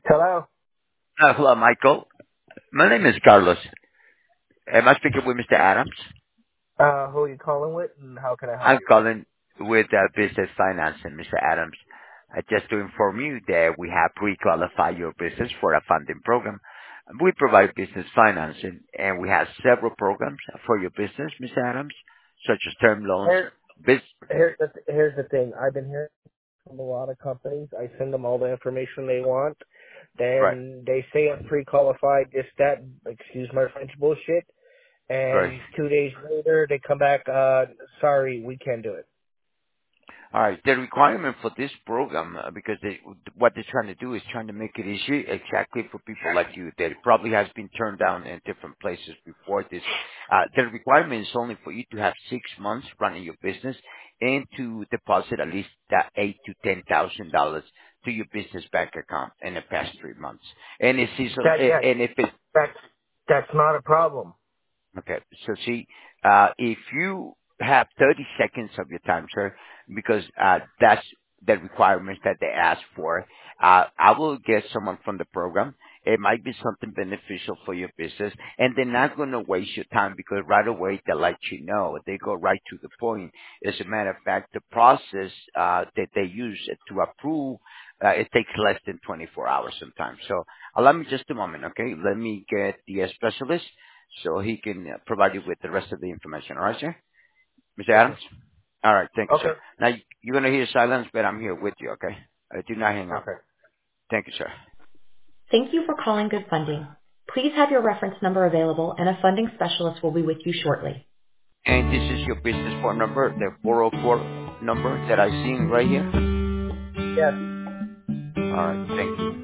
Hello. Hello, Michael. My name is Carlos. Am I speaking with Mr. Adams? Who are you calling with, and how can I help I'm you? calling with business financing, Mr. Adams. Just to inform you that we have pre-qualified your business for a funding program. We provide business financing, and we have several programs for your business, Mr. Adams, such as term loans. Here, Biz- here's the thing. I've been hearing from a lot of companies. I send them all the information they want. right, Then they say I'm pre-qualified, this, that, excuse my French bullshit. right. And 2 days later, they come back, sorry, we can't do it. All right. The requirement for this program, because what they're trying to do is trying to make it easy exactly for people like you that probably has been turned down in different places before this. The requirement is only for you to have 6 months running your business and to deposit at least that $8,000 to $10,000 to your business bank account in the past 3 months. And it's seasonal, That, yeah, and if it's that's, that's not a problem. okay. So see, if you have 30 seconds of your time, sir, because that's the requirements that they ask for, I will get someone from the program. It might be something beneficial for your business, and they're not going to waste your time because right away they let you know. They go right to the point. As a matter of fact, the process that they use to approve, it takes less than 24 hours sometimes. So allow me just a moment, okay? Let me get the specialist so he can provide you with the rest of the information. All right, sir? Mr. Okay. Adams? All right. Thank you, sir. Okay. Now, you're going to hear silence, but I'm here with you, okay? Do not hang up. Okay. Thank you, sir. Thank you for calling Good Funding. Please have your reference number available and a funding specialist will be with you shortly. And this is your business phone number, the 404 number that I seen right here? Yes. All right. Thank you.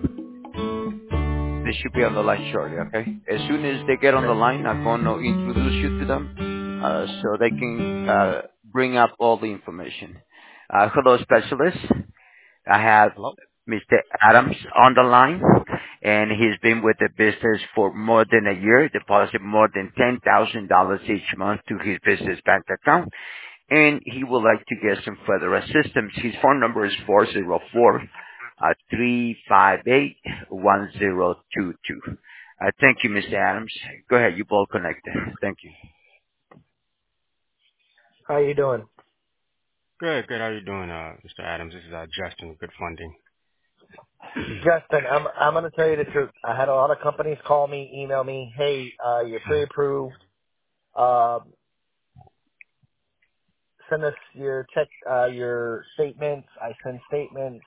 They should be on the line shortly, okay? As soon as they get on the Okay. line, I'm going to introduce you to them so they can bring up all the information. Hello, specialist. I have Hello? Mr. Adams on the line, and he's been with the business for more than a year, deposited more than $10,000 each month to his business bank account, and he would like to get some further assistance. His phone number is 404-358-1022. Thank you, Mr. Adams. Go ahead, you both connected. Thank you. How you doing? Good, good. How you doing, Mr. Adams? This is Justin with Good Funding. Justin, I'm gonna tell you the truth. I had a lot of companies call me, email me, hey, you're pre-approved. Um, Send us your check, your statements. I send statements.